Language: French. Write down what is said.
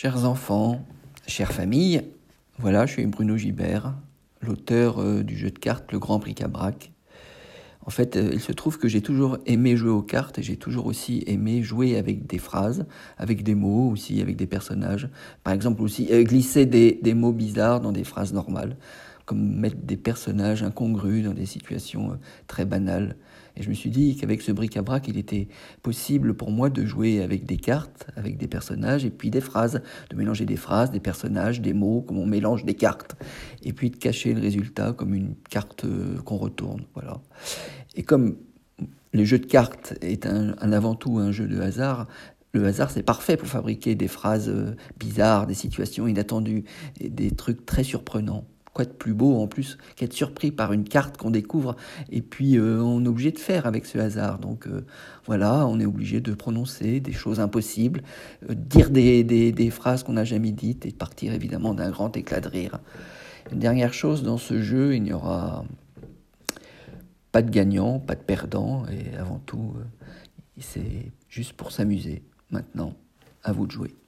Chers enfants, chère famille, voilà, je suis Bruno Gibert, l'auteur du jeu de cartes Le Grand Bric-à-Brac. En fait, il se trouve que j'ai toujours aimé jouer aux cartes et j'ai toujours aussi aimé jouer avec des phrases, avec des mots aussi, avec des personnages. Par exemple aussi glisser des mots bizarres dans des phrases normales, comme mettre des personnages incongrus dans des situations très banales. Et je me suis dit qu'avec ce bric-à-brac, il était possible pour moi de jouer avec des cartes, avec des personnages, et puis des phrases, de mélanger des phrases, des personnages, des mots, comme on mélange des cartes, et puis de cacher le résultat comme une carte qu'on retourne, voilà. Et comme le jeu de cartes est avant tout un jeu de hasard, le hasard c'est parfait pour fabriquer des phrases bizarres, des situations inattendues, et des trucs très surprenants. Quoi de plus beau en plus qu'être surpris par une carte qu'on découvre et puis on est obligé de faire avec ce hasard. Donc voilà, on est obligé de prononcer des choses impossibles, dire des phrases qu'on n'a jamais dites et de partir évidemment d'un grand éclat de rire. Une dernière chose, dans ce jeu, il n'y aura pas de gagnant, pas de perdant et avant tout, c'est juste pour s'amuser. Maintenant, à vous de jouer.